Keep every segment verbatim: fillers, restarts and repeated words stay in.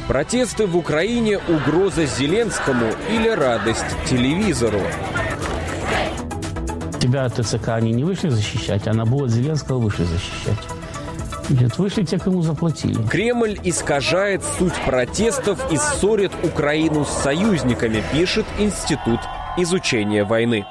Протесты в Украине – угроза Зеленскому или радость телевизору? Тебя от ТЦК они не вышли защищать, а наоборот Зеленского вышли защищать. Нет, вышли те, кому заплатили. Кремль искажает суть протестов и ссорит Украину с союзниками, пишет Институт изучения войны.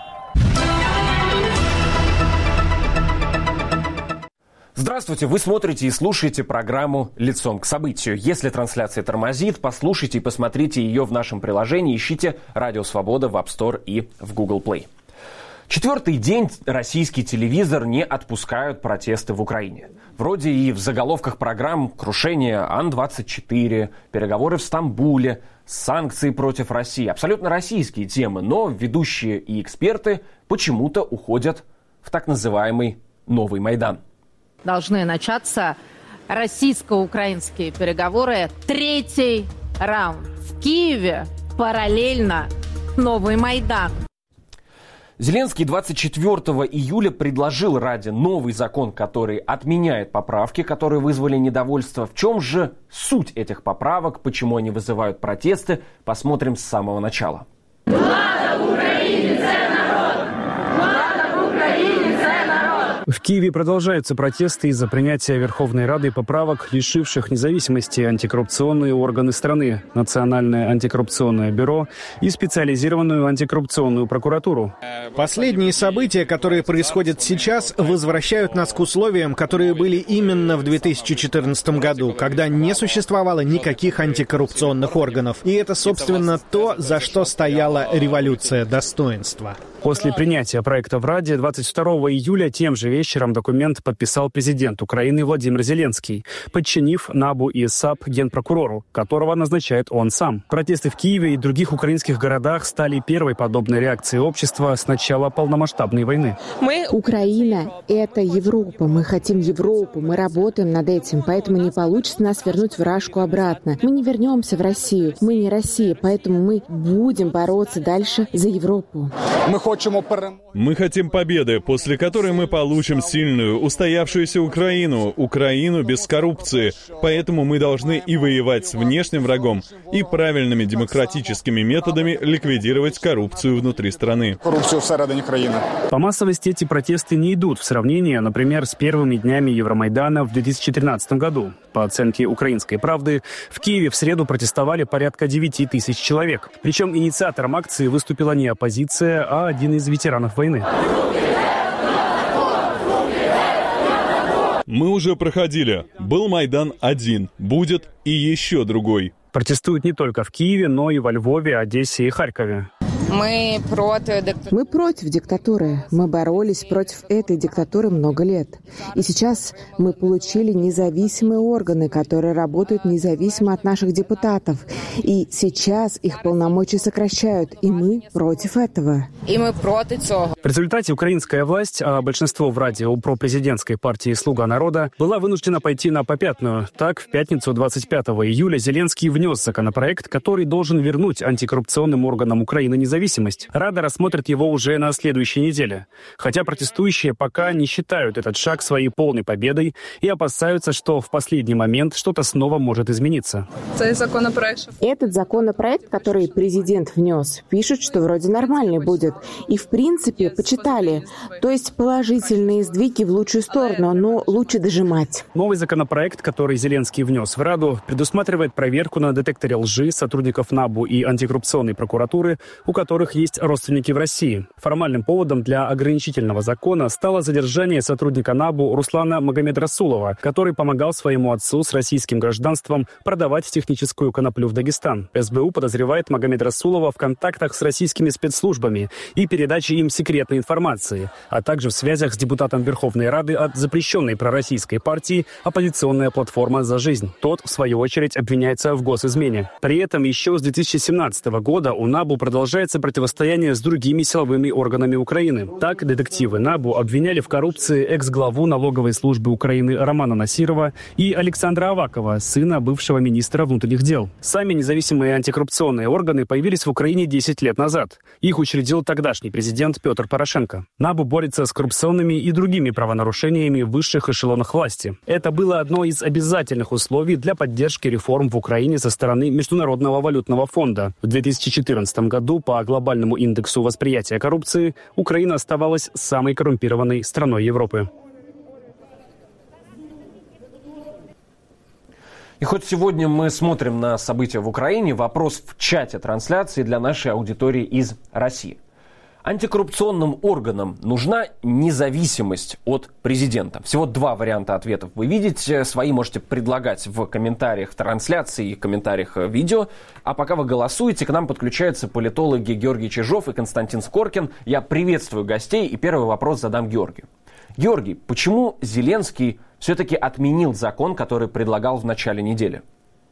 Здравствуйте, вы смотрите и слушаете программу «Лицом к событию». Если трансляция тормозит, послушайте и посмотрите ее в нашем приложении. Ищите «Радио Свобода» в App Store и в Google Play. Четвертый день российский телевизор не отпускают протесты в Украине. Вроде и в заголовках программ крушение Ан двадцать четыре, переговоры в Стамбуле, санкции против России. Абсолютно российские темы, но ведущие и эксперты почему-то уходят в так называемый «Новый Майдан». Должны начаться российско-украинские переговоры. Третий раунд. В Киеве параллельно Новый Майдан. Зеленский двадцать четвёртого июля предложил Раде новый закон, который отменяет поправки, которые вызвали недовольство. В чем же суть этих поправок, почему они вызывают протесты, посмотрим с самого начала. Влада в Украине – це народ! Влада в Украине – це народ! В Киеве продолжаются протесты из-за принятия Верховной Рады поправок, лишивших независимости антикоррупционные органы страны, Национальное антикоррупционное бюро и специализированную антикоррупционную прокуратуру. Последние события, которые происходят сейчас, возвращают нас к условиям, которые были именно в две тысячи четырнадцатом году, когда не существовало никаких антикоррупционных органов. И это, собственно, то, за что стояла революция достоинства. После принятия проекта в Раде двадцать второго июля тем же вечером документ подписал президент Украины Владимир Зеленский, подчинив НАБУ и САП генпрокурору, которого назначает он сам. Протесты в Киеве и других украинских городах стали первой подобной реакцией общества с начала полномасштабной войны. Мы... Украина — это Европа. Мы хотим Европу. Мы работаем над этим. Поэтому не получится нас вернуть в Рашку обратно. Мы не вернемся в Россию. Мы не Россия. Поэтому мы будем бороться дальше за Европу. Мы хотим победы, после которой мы получим сильную, устоявшуюся Украину, Украину без коррупции. Поэтому мы должны и воевать с внешним врагом, и правильными демократическими методами ликвидировать коррупцию внутри страны. По массовости эти протесты не идут в сравнение, например, с первыми днями Евромайдана в две тысячи тринадцатом году. По оценке «Украинской правды», в Киеве в среду протестовали порядка девяти тысяч человек. Причем инициатором акции выступила не оппозиция, а один из ветеранов войны. Мы уже проходили. Был Майдан один, будет и еще другой. Протестуют не только в Киеве, но и во Львове, Одессе и Харькове. Мы против... Мы против диктатуры. Мы боролись против этой диктатуры много лет. И сейчас мы получили независимые органы, которые работают независимо от наших депутатов. И сейчас их полномочия сокращают. И мы против этого. И мы против этого. В результате украинская власть, а большинство в Раде у пропрезидентской партии «Слуга народа», была вынуждена пойти на попятную. Так, в пятницу двадцать пятого июля Зеленский внес законопроект, который должен вернуть антикоррупционным органам Украины независимость. Рада рассмотрит его уже на следующей неделе. Хотя протестующие пока не считают этот шаг своей полной победой и опасаются, что в последний момент что-то снова может измениться. Этот законопроект, который президент внес, пишут, что вроде нормальный будет. И в принципе почитали. То есть положительные сдвиги в лучшую сторону, но лучше дожимать. Новый законопроект, который Зеленский внес в Раду, предусматривает проверку на детекторе лжи сотрудников НАБУ и антикоррупционной прокуратуры, у которых которых есть родственники в России. Формальным поводом для ограничительного закона стало задержание сотрудника НАБУ Руслана Магомедрасулова, который помогал своему отцу с российским гражданством продавать техническую коноплю в Дагестан. СБУ подозревает Магомедрасулова в контактах с российскими спецслужбами и передаче им секретной информации, а также в связях с депутатом Верховной Рады от запрещенной пророссийской партии «Оппозиционная платформа за жизнь». Тот, в свою очередь, обвиняется в госизмене. При этом еще с две тысячи семнадцатого года у НАБУ продолжается начинается противостояние с другими силовыми органами Украины. Так, детективы НАБУ обвиняли в коррупции экс-главу налоговой службы Украины Романа Насирова и Александра Авакова, сына бывшего министра внутренних дел. Сами независимые антикоррупционные органы появились в Украине десять лет назад. Их учредил тогдашний президент Петр Порошенко. НАБУ борется с коррупционными и другими правонарушениями в высших эшелонах власти. Это было одно из обязательных условий для поддержки реформ в Украине со стороны Международного валютного фонда. В две тысячи четырнадцатом году по глобальному индексу восприятия коррупции Украина оставалась самой коррумпированной страной Европы. И хоть сегодня мы смотрим на события в Украине, вопрос в чате трансляции для нашей аудитории из России. Антикоррупционным органам нужна независимость от президента. Всего два варианта ответов вы видите. Свои можете предлагать в комментариях трансляции и комментариях видео. А пока вы голосуете, к нам подключаются политологи Георгий Чижов и Константин Скоркин. Я приветствую гостей и первый вопрос задам Георгию. Георгий, почему Зеленский все-таки отменил закон, который предлагал в начале недели?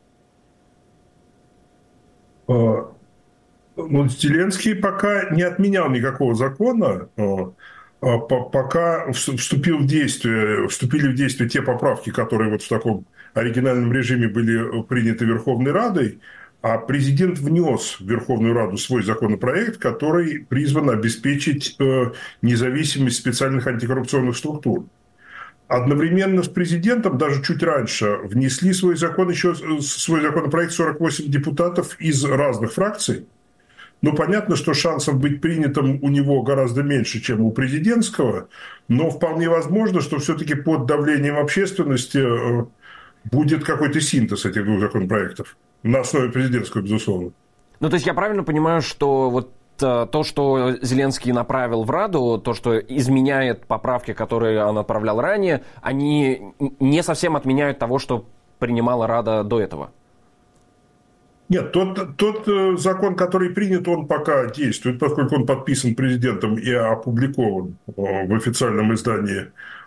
Ну, Зеленский пока не отменял никакого закона, пока вступил в действие, вступили в действие те поправки, которые вот в таком оригинальном режиме были приняты Верховной Радой, а президент внес в Верховную Раду свой законопроект, который призван обеспечить независимость специальных антикоррупционных структур. Одновременно с президентом, даже чуть раньше, внесли свой закон, еще свой законопроект сорок восемь депутатов из разных фракций. Ну, понятно, что шансов быть принятым у него гораздо меньше, чем у президентского, но вполне возможно, что все-таки под давлением общественности будет какой-то синтез этих двух законопроектов. На основе президентского, безусловно. Ну, то есть я правильно понимаю, что вот то, что Зеленский направил в Раду, то, что изменяет поправки, которые он отправлял ранее, они не совсем отменяют того, что принимала Рада до этого? Нет, тот, тот закон, который принят, он пока действует, поскольку он подписан президентом и опубликован в официальном издании.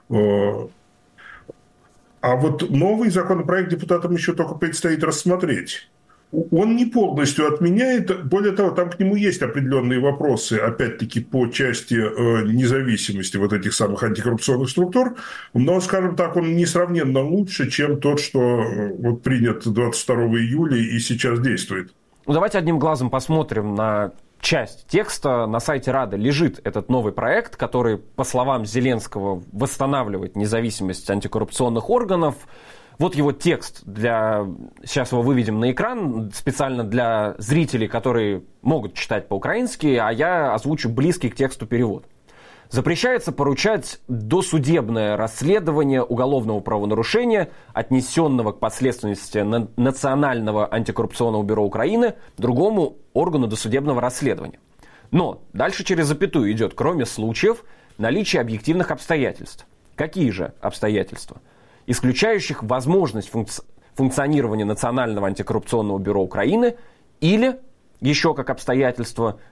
А вот новый законопроект депутатам еще только предстоит рассмотреть. Он не полностью отменяет, более того, там к нему есть определенные вопросы, опять-таки, по части независимости вот этих самых антикоррупционных структур, но, скажем так, он несравненно лучше, чем тот, что вот принят двадцать второго июля и сейчас действует. Ну, давайте одним глазом посмотрим на часть текста. На сайте Рады лежит этот новый проект, который, по словам Зеленского, восстанавливает независимость антикоррупционных органов. Вот его текст. Для... Сейчас его выведем на экран специально для зрителей, которые могут читать по-украински, а я озвучу близкий к тексту перевод. Запрещается поручать досудебное расследование уголовного правонарушения, отнесенного к подследственности Национального антикоррупционного бюро Украины, другому органу досудебного расследования. Но дальше через запятую идет, кроме случаев наличия объективных обстоятельств. Какие же обстоятельства? Исключающих возможность функци- функционирования Национального антикоррупционного бюро Украины или, еще как обстоятельство,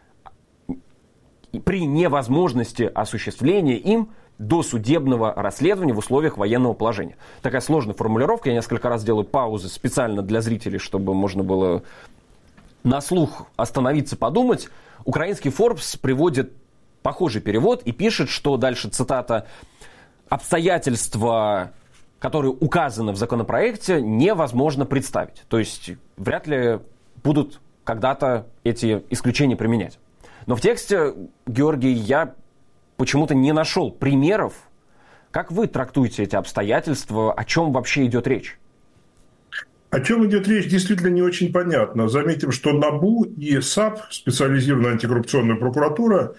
при невозможности осуществления им досудебного расследования в условиях военного положения. Такая сложная формулировка, я несколько раз делаю паузы специально для зрителей, чтобы можно было на слух остановиться, подумать. Украинский Forbes приводит похожий перевод и пишет, что дальше цитата: «Обстоятельства, которые указаны в законопроекте, невозможно представить». То есть вряд ли будут когда-то эти исключения применять. Но в тексте, Георгий, я почему-то не нашел примеров. Как вы трактуете эти обстоятельства? О чем вообще идет речь? О чем идет речь, действительно не очень понятно. Заметим, что НАБУ и САП, специализированная антикоррупционная прокуратура,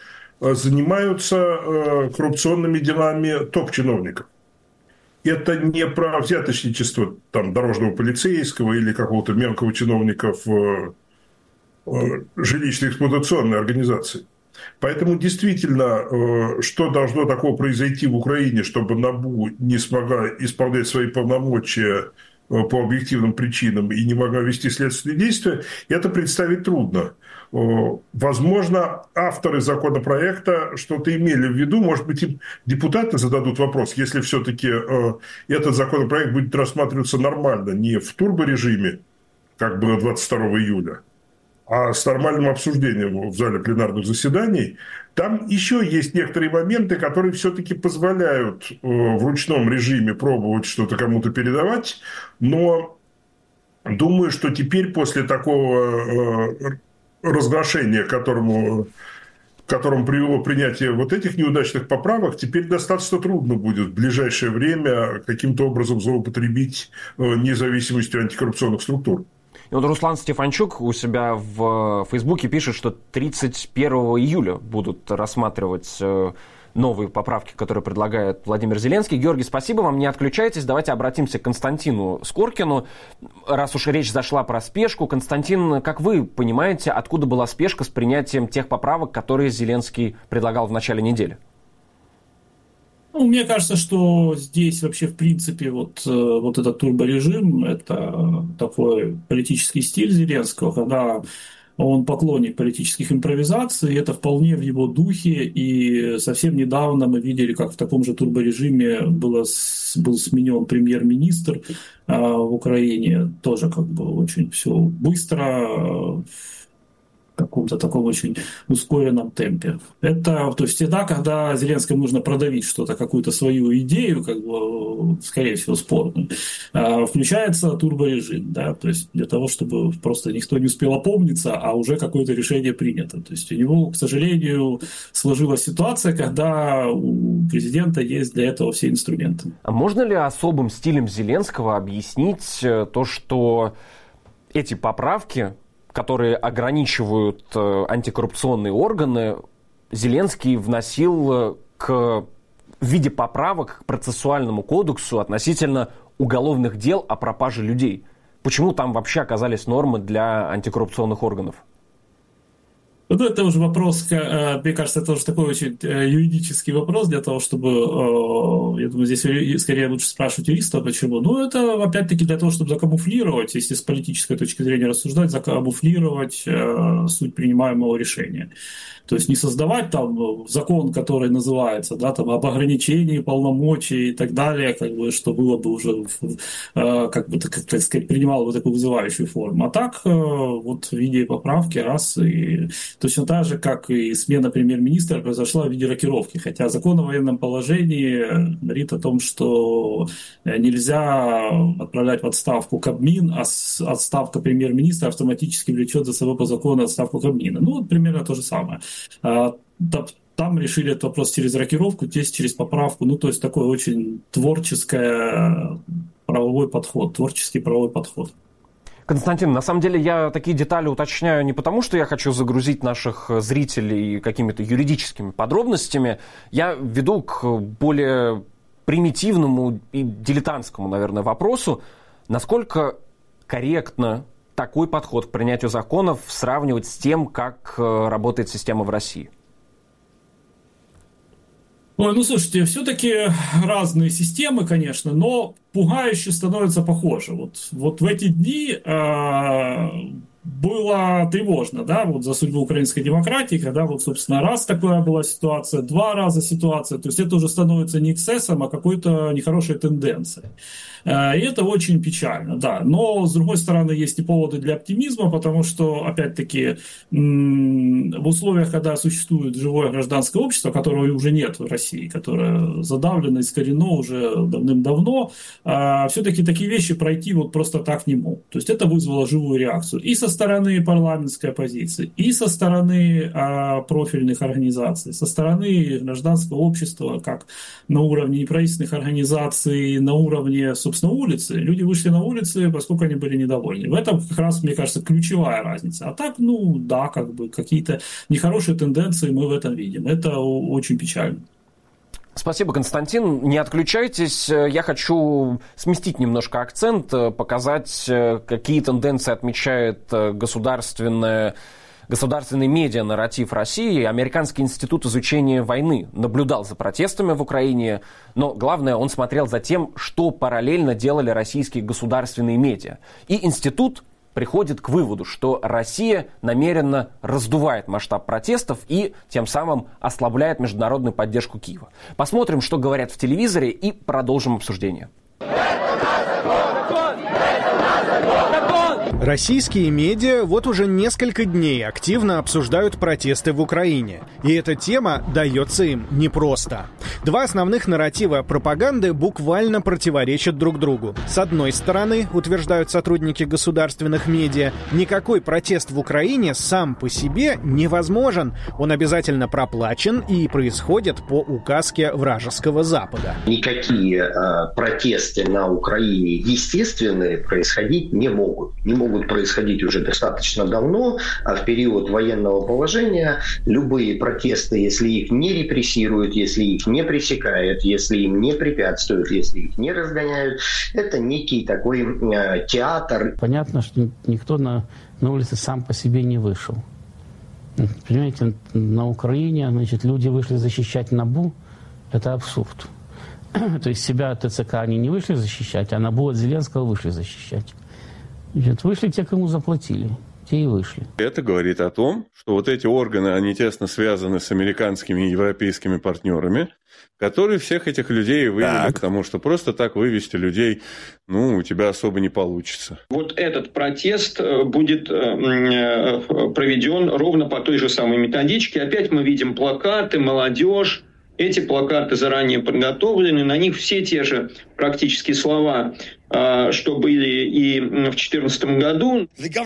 занимаются коррупционными делами топ-чиновников. Это не про взяточничество там, дорожного полицейского или какого-то мелкого чиновника в жилищно-эксплуатационной организации. Поэтому действительно, что должно такого произойти в Украине, чтобы НАБУ не смогла исполнять свои полномочия по объективным причинам и не могла вести следственные действия, это представить трудно. Возможно, авторы законопроекта что-то имели в виду, может быть, им депутаты зададут вопрос, если все-таки этот законопроект будет рассматриваться нормально, не в турборежиме, как было двадцать второго июля, а с нормальным обсуждением в зале пленарных заседаний. Там еще есть некоторые моменты, которые все-таки позволяют в ручном режиме пробовать что-то кому-то передавать, но думаю, что теперь после такого разглашения, к которому, к которому привело принятие вот этих неудачных поправок, теперь достаточно трудно будет в ближайшее время каким-то образом злоупотребить независимостью антикоррупционных структур. И вот Руслан Стефанчук у себя в Фейсбуке пишет, что тридцать первого июля будут рассматривать новые поправки, которые предлагает Владимир Зеленский. Георгий, спасибо вам, не отключайтесь. Давайте обратимся к Константину Скоркину. Раз уж речь зашла про спешку, Константин, как вы понимаете, откуда была спешка с принятием тех поправок, которые Зеленский предлагал в начале недели? Ну, мне кажется, что здесь вообще, в принципе, вот, вот этот турборежим – это такой политический стиль Зеленского, когда он поклонник политических импровизаций, это вполне в его духе, и совсем недавно мы видели, как в таком же турборежиме было, был сменен премьер-министр а, в Украине, тоже как бы очень все быстро, в каком-то таком очень ускоренном темпе. Это, то есть, всегда, когда Зеленскому нужно продавить что-то, какую-то свою идею, как бы, скорее всего, спорную, включается турборежим, да, то есть, для того, чтобы просто никто не успел опомниться, а уже какое-то решение принято. То есть, у него, к сожалению, сложилась ситуация, когда у президента есть для этого все инструменты. А можно ли особым стилем Зеленского объяснить то, что эти поправки, которые ограничивают антикоррупционные органы, Зеленский вносил к, в виде поправок к процессуальному кодексу относительно уголовных дел о пропаже людей? Почему там вообще оказались нормы для антикоррупционных органов? Ну, это уже вопрос, мне кажется, это уже такой очень юридический вопрос для того, чтобы, я думаю, здесь скорее лучше спрашивать юриста, почему. Ну, это опять-таки для того, чтобы закамуфлировать, если с политической точки зрения рассуждать, закамуфлировать суть принимаемого решения. То есть не создавать там закон, который называется, да, там, об ограничении полномочий и так далее, как бы, что было бы уже, как бы, как, так сказать, принимало бы такую вызывающую форму. А так, вот в виде поправки раз, и точно так же, как и смена премьер-министра произошла в виде рокировки. Хотя закон о военном положении говорит о том, что нельзя отправлять в отставку Кабмин, а отставка премьер-министра автоматически влечет за собой по закону отставку Кабмина. Ну, вот примерно то же самое. Там решили этот вопрос через рокировку, здесь через поправку. Ну, то есть такой очень творческий правовой подход, творческий правовой подход. Константин, на самом деле я такие детали уточняю не потому, что я хочу загрузить наших зрителей какими-то юридическими подробностями. Я веду к более примитивному и дилетантскому, наверное, вопросу. Насколько корректно такой подход к принятию законов сравнивать с тем, как работает система в России? Ой, ну, слушайте, все-таки разные системы, конечно, но пугающе становится похоже. Вот, вот в эти дни э, было тревожно, да, вот за судьбу украинской демократии, когда вот, собственно, раз такая была ситуация, два раза ситуация, то есть это уже становится не эксцессом, а какой-то нехорошей тенденцией. И это очень печально, да. Но, с другой стороны, есть и поводы для оптимизма, потому что, опять-таки, в условиях, когда существует живое гражданское общество, которого уже нет в России, которое задавлено, искорено уже давным-давно, все-таки такие вещи пройти вот просто так не могут. То есть это вызвало живую реакцию и со стороны парламентской оппозиции, и со стороны профильных организаций, со стороны гражданского общества, как на уровне неправительственных организаций, на уровне, собственно, улицы. Люди вышли на улицы, поскольку они были недовольны. В этом как раз, мне кажется, ключевая разница. А так, ну, да, как бы какие-то нехорошие тенденции мы в этом видим. Это очень печально. Спасибо, Константин. Не отключайтесь. Я хочу сместить немножко акцент, показать, какие тенденции отмечает государственная Государственный медиа-нарратив России. Американский институт изучения войны наблюдал за протестами в Украине, но главное, он смотрел за тем, что параллельно делали российские государственные медиа. И институт приходит к выводу, что Россия намеренно раздувает масштаб протестов и тем самым ослабляет международную поддержку Киева. Посмотрим, что говорят в телевизоре, и продолжим обсуждение. Российские медиа вот уже несколько дней активно обсуждают протесты в Украине. И эта тема дается им непросто. Два основных нарратива пропаганды буквально противоречат друг другу. С одной стороны, утверждают сотрудники государственных медиа, никакой протест в Украине сам по себе невозможен. Он обязательно проплачен и происходит по указке вражеского Запада. Никакие э, протесты на Украине естественные происходить не могут. Не могут происходить уже достаточно давно, а в период военного положения любые протесты, если их не репрессируют, если их не пресекают, если им не препятствуют, если их не разгоняют, это некий такой э, театр. Понятно, что никто на, на улице сам по себе не вышел. Понимаете, на Украине, значит, люди вышли защищать НАБУ. Это абсурд. То есть себя от ТЦК они не вышли защищать, а НАБУ от Зеленского вышли защищать. Значит, вышли те, кому заплатили. Те и вышли. Это говорит о том, что вот эти органы, они тесно связаны с американскими и европейскими партнерами, которые всех этих людей вывели, так. Потому что просто так вывести людей, ну, у тебя особо не получится. Вот этот протест будет проведен ровно по той же самой методичке. Опять мы видим плакаты, молодежь. Эти плакаты заранее подготовлены, на них все те же практически слова, что были и в две тысячи четырнадцатом году.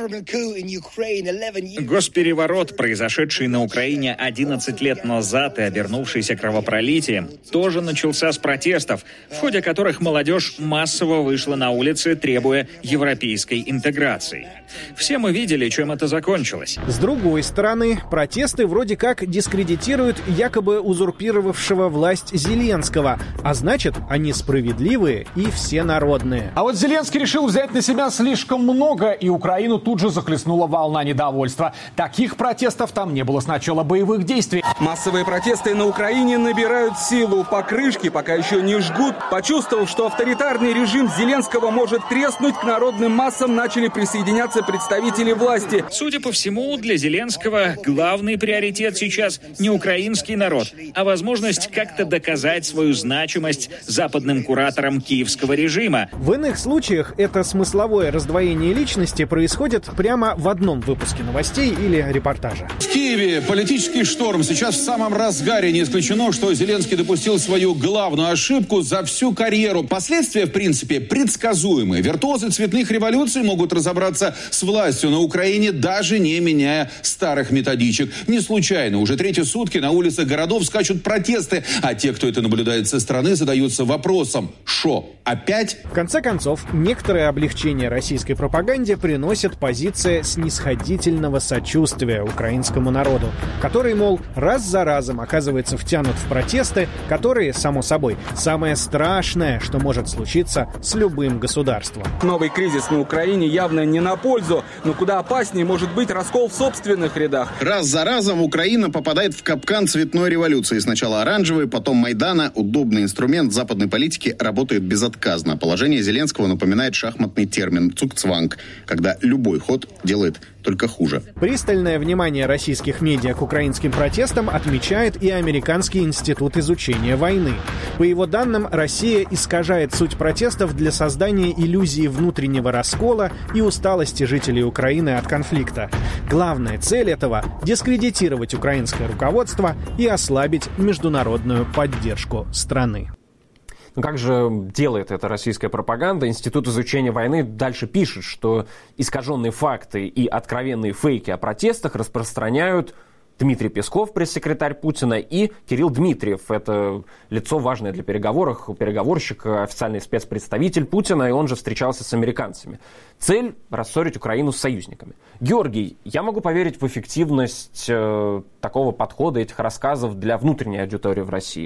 Госпереворот, произошедший на Украине одиннадцать лет назад и обернувшийся кровопролитием, тоже начался с протестов, в ходе которых молодежь массово вышла на улицы, требуя европейской интеграции. Все мы видели, чем это закончилось. С другой стороны, протесты вроде как дискредитируют якобы узурпировавшего власть Зеленского, а значит, они справедливые и всенародные. А вот Зеленский решил взять на себя слишком много, и Украину тут же захлестнула волна недовольства. Таких протестов там не было с начала боевых действий. Массовые протесты на Украине набирают силу. Покрышки пока еще не жгут. Почувствовав, что авторитарный режим Зеленского может треснуть, к народным массам начали присоединяться представители власти. Судя по всему, для Зеленского главный приоритет сейчас не украинский народ, а возможность как-то доказать свою значимость западным кураторам киевского режима. В иных случаях это смысловое раздвоение личности происходит прямо в одном выпуске новостей или репортажа. В Киеве политический шторм сейчас в самом разгаре. Не исключено, что Зеленский допустил свою главную ошибку за всю карьеру. Последствия, в принципе, предсказуемые. Виртуозы цветных революций могут разобраться с властью на Украине, даже не меняя старых методичек. Не случайно. Уже третьи сутки на улицах городов скачут протесты, а те, кто это наблюдает со стороны, задаются вопросом: шо, опять? В конце концов, некоторое облегчение российской пропаганде приносит позиция снисходительного сочувствия украинскому народу, который, мол, раз за разом оказывается втянут в протесты, которые, само собой, самое страшное, что может случиться с любым государством. Новый кризис на Украине явно не на пользу, но куда опаснее может быть раскол в собственных рядах. Раз за разом Украина попадает в капкан цветной революции. Сначала оранжевый, потом Майдана. Удобный инструмент западной политики работает безотказно. Положение Зеленского напоминает шахматный термин «цукцванг», когда любой ход делает только хуже. Пристальное внимание российских медиа к украинским протестам отмечает и Американский институт изучения войны. По его данным, Россия искажает суть протестов для создания иллюзии внутреннего раскола и усталости жителей Украины от конфликта. Главная цель этого – дискредитировать украинское руководство и ослабить международную поддержку страны. Ну как же делает это российская пропаганда? Институт изучения войны дальше пишет, что искаженные факты и откровенные фейки о протестах распространяют Дмитрий Песков, пресс-секретарь Путина, и Кирилл Дмитриев. Это лицо важное для переговоров, переговорщик, официальный спецпредставитель Путина, и он же встречался с американцами. Цель – рассорить Украину с союзниками. Георгий, я могу поверить в эффективность э, такого подхода, этих рассказов для внутренней аудитории в России.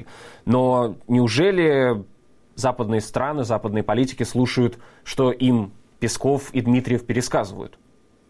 Но неужели западные страны, западные политики слушают, что им Песков и Дмитриев пересказывают?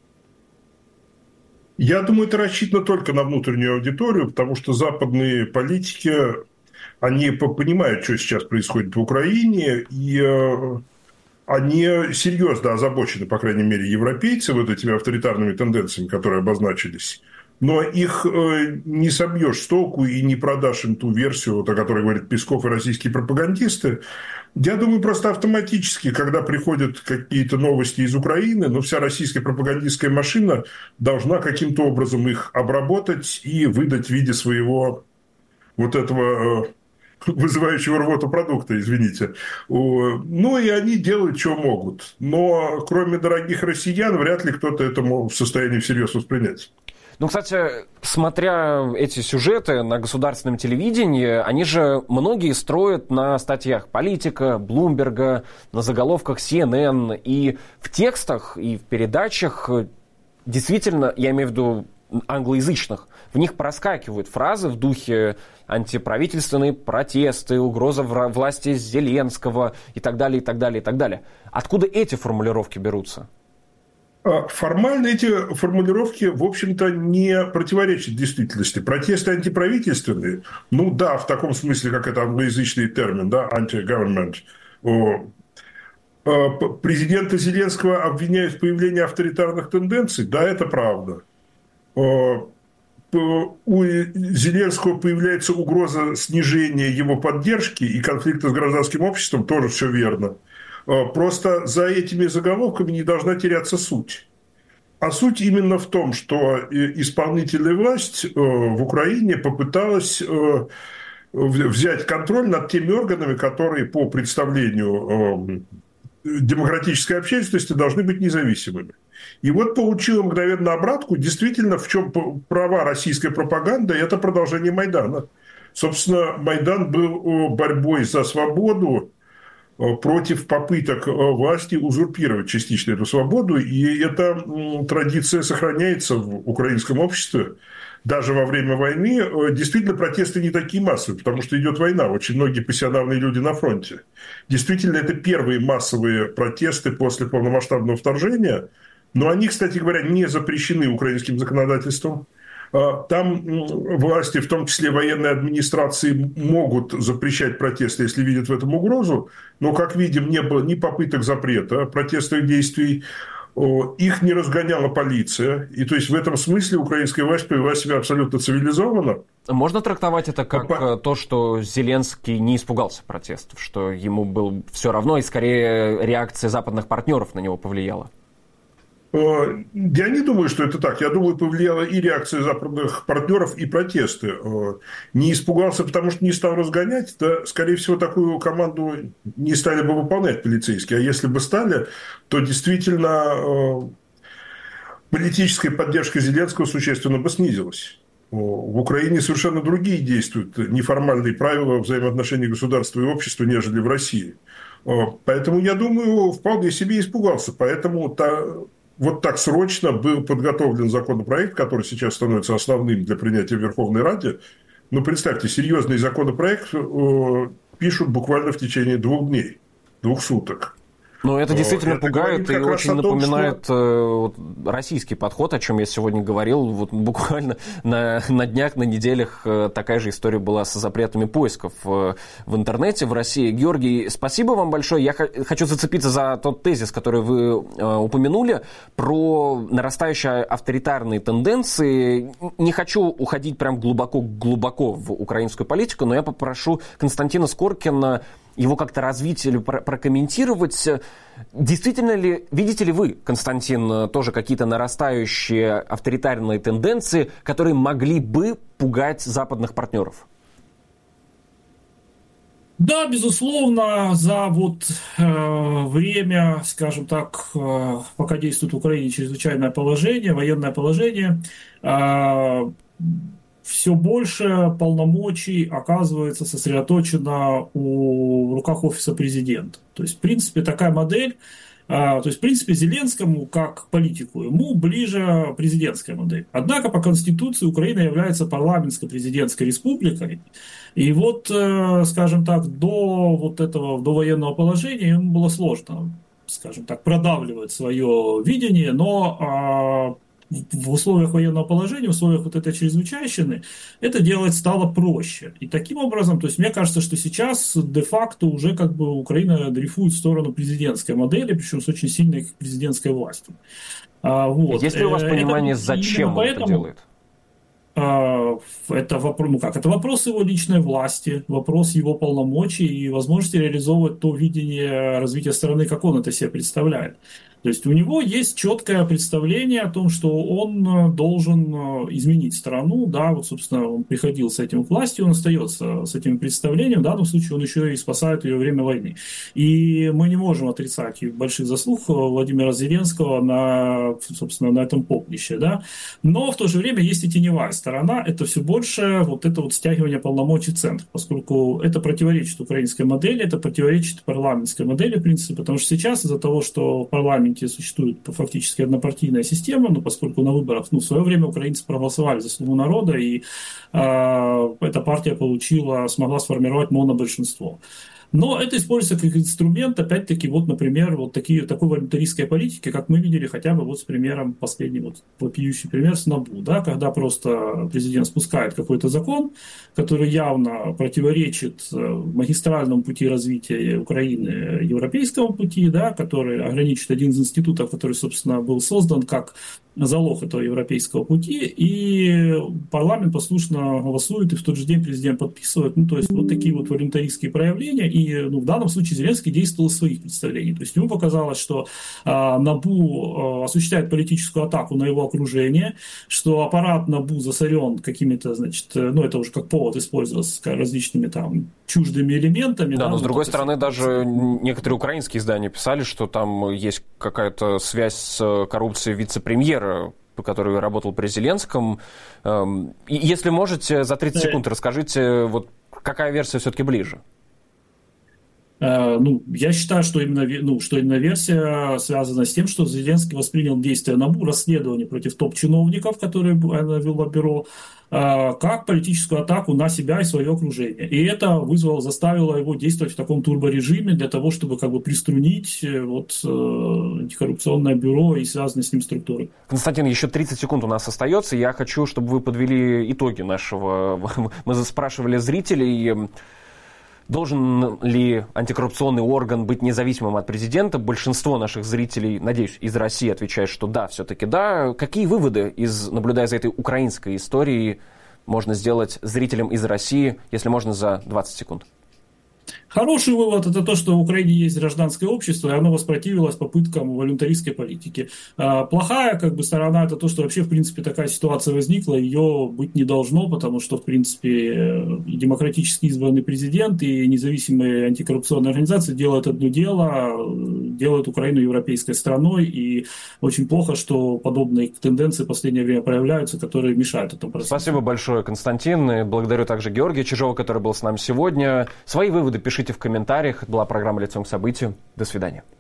Я думаю, это рассчитано только на внутреннюю аудиторию, потому что западные политики, они понимают, что сейчас происходит в Украине, и они серьезно озабочены, по крайней мере, европейцы, вот этими авторитарными тенденциями, которые обозначились но их э, не собьешь с толку и не продашь им ту версию, вот, о которой говорят Песков и российские пропагандисты. Я думаю, просто автоматически, когда приходят какие-то новости из Украины, ну, вся российская пропагандистская машина должна каким-то образом их обработать и выдать в виде своего вот этого э, вызывающего рвоту продукта, извините. Ну, и они делают, что могут. Но кроме дорогих россиян, вряд ли кто-то это в состоянии всерьез воспринять. Ну, кстати, смотря эти сюжеты на государственном телевидении, они же многие строят на статьях Политика, Блумберга, на заголовках си эн эн. И в текстах, и в передачах действительно, я имею в виду англоязычных, в них проскакивают фразы в духе антиправительственные протесты, угроза власти Зеленского и так далее, и так далее, и так далее. Откуда эти формулировки берутся? Формально эти формулировки, в общем-то, не противоречат действительности. Протесты антиправительственные, ну да, в таком смысле, как это англоязычный термин, да, anti-government. Президента Зеленского обвиняют в появлении авторитарных тенденций, да, это правда. У Зеленского появляется угроза снижения его поддержки и конфликта с гражданским обществом, тоже все верно. Просто за этими заголовками не должна теряться суть. А суть именно в том, что исполнительная власть в Украине попыталась взять контроль над теми органами, которые по представлению демократической общественности должны быть независимыми. И вот получила мгновенно обратку, действительно, в чем права российской пропаганды, это продолжение Майдана. Собственно, Майдан был борьбой за свободу, против попыток власти узурпировать частично эту свободу, и эта традиция сохраняется в украинском обществе. Даже во время войны действительно протесты не такие массовые, потому что идет война, очень многие пассионарные люди на фронте. Действительно, это первые массовые протесты после полномасштабного вторжения, но они, кстати говоря, не запрещены украинским законодательством. Там власти, в том числе военные администрации, могут запрещать протесты, если видят в этом угрозу, но, как видим, не было ни попыток запрета протестных действий, их не разгоняла полиция, и то есть в этом смысле украинская власть повела себя абсолютно цивилизованно. Можно трактовать это как По... то, что Зеленский не испугался протестов, что ему было все равно, и скорее реакция западных партнеров на него повлияла? Я не думаю, что это так. Я думаю, повлияла и реакция западных партнеров, и протесты. Не испугался, потому что не стал разгонять. Да, скорее всего, такую команду не стали бы выполнять полицейские. А если бы стали, то действительно политическая поддержка Зеленского существенно бы снизилась. В Украине совершенно другие действуют неформальные правила взаимоотношений государства и общества, нежели в России. Поэтому, я думаю, вполне себе испугался. Поэтому та... Вот так срочно был подготовлен законопроект, который сейчас становится основным для принятия в Верховной Раде. Но представьте, серьезный законопроект э, пишут буквально в течение двух дней, двух суток. Ну, это действительно это пугает и очень напоминает том, что... российский подход, о чем я сегодня говорил. Вот буквально на, на днях, на неделях такая же история была с запретами поисков в интернете в России. Георгий, спасибо вам большое. Я хочу зацепиться за тот тезис, который вы упомянули, про нарастающие авторитарные тенденции. Не хочу уходить прям глубоко-глубоко в украинскую политику, но я попрошу Константина Скоркина его как-то развить или прокомментировать. Действительно ли, видите ли вы, Константин, тоже какие-то нарастающие авторитарные тенденции, которые могли бы пугать западных партнеров? Да, безусловно, за вот э, время, скажем так, э, пока действует в Украине чрезвычайное положение, военное положение, э, все больше полномочий оказывается сосредоточено у, в руках офиса президента. То есть, в принципе, такая модель, а, то есть, в принципе, Зеленскому, как политику, ему ближе президентская модель. Однако, по Конституции Украина является парламентско-президентской республикой. И вот, э, скажем так, до вот этого, до военного положения ему было сложно, скажем так, продавливать свое видение, но... Э, в условиях военного положения, в условиях вот этой чрезвычайщины, это делать стало проще. И таким образом, то есть мне кажется, что сейчас де-факто уже как бы Украина дрейфует в сторону президентской модели, причем с очень сильной президентской властью. А, вот. Есть ли у вас понимание, это, зачем он поэтому... это делает? это вопрос, ну как, это вопрос его личной власти, вопрос его полномочий и возможности реализовывать то видение развития страны, как он это себе представляет. То есть у него есть четкое представление о том, что он должен изменить страну, да, вот, собственно, он приходил с этим к власти, он остается с этим представлением, в данном случае он еще и спасает ее во время войны. И мы не можем отрицать больших заслуг Владимира Зеленского на, собственно, на этом поприще, да, но в то же время есть и теневая сторона, это все больше вот это вот стягивание полномочий в центр, поскольку это противоречит украинской модели, это противоречит парламентской модели, в принципе, потому что сейчас из-за того, что в парламенте существует фактически однопартийная система, но поскольку на выборах, ну, в свое время украинцы проголосовали за «Слугу народа», и э, эта партия получила, смогла сформировать монобольшинство. Но это используется как инструмент, опять-таки, вот, например, вот такие, такой волюнтаристской политики, как мы видели хотя бы вот с примером, последний вот вопиющий пример с НАБУ, да, когда просто президент спускает какой-то закон, который явно противоречит магистральному пути развития Украины, европейскому пути, да, который ограничивает один из институтов, который, собственно, был создан как залог этого европейского пути, и парламент послушно голосует, и в тот же день президент подписывает. Ну, то есть вот такие вот волюнтаристские проявления, и ну, в данном случае Зеленский действовал из своих представлений. То есть ему показалось, что а, НАБУ а, осуществляет политическую атаку на его окружение, что аппарат НАБУ засорен какими-то, значит, ну, это уже как повод использовался различными там чуждыми элементами. Да, да, но с другой вот стороны, это... даже некоторые украинские издания писали, что там есть какая-то связь с коррупцией вице-премьера, который работал при Зеленском. Если можете, за тридцать секунд расскажите, вот какая версия все-таки ближе? Ну, я считаю, что именно, ну, что именно версия связана с тем, что Зеленский воспринял действия НАБУ, расследование против топ-чиновников, которые вело бюро, как политическую атаку на себя и свое окружение. И это вызвало, заставило его действовать в таком турборежиме для того, чтобы как бы приструнить вот, антикоррупционное бюро и связанные с ним структуры. Константин, еще тридцать секунд у нас остается. Я хочу, чтобы вы подвели итоги нашего... Мы спрашивали зрителей... Должен ли антикоррупционный орган быть независимым от президента? Большинство наших зрителей, надеюсь, из России отвечает, что да, все-таки да. Какие выводы, из, наблюдая за этой украинской историей, можно сделать зрителям из России, если можно, за двадцать секунд? Хороший вывод – это то, что в Украине есть гражданское общество, и оно воспротивилось попыткам волюнтаристской политики. Плохая как бы, сторона – это то, что вообще, в принципе, такая ситуация возникла, ее быть не должно, потому что, в принципе, и демократически избранный президент, и независимые антикоррупционные организации делают одно дело, делают Украину европейской страной, и очень плохо, что подобные тенденции в последнее время проявляются, которые мешают этому процессу. Спасибо большое, Константин, и благодарю также Георгия Чижова, который был с нами сегодня. Свои выводы пишите в комментариях. Это была программа «Лицом к событию». До свидания.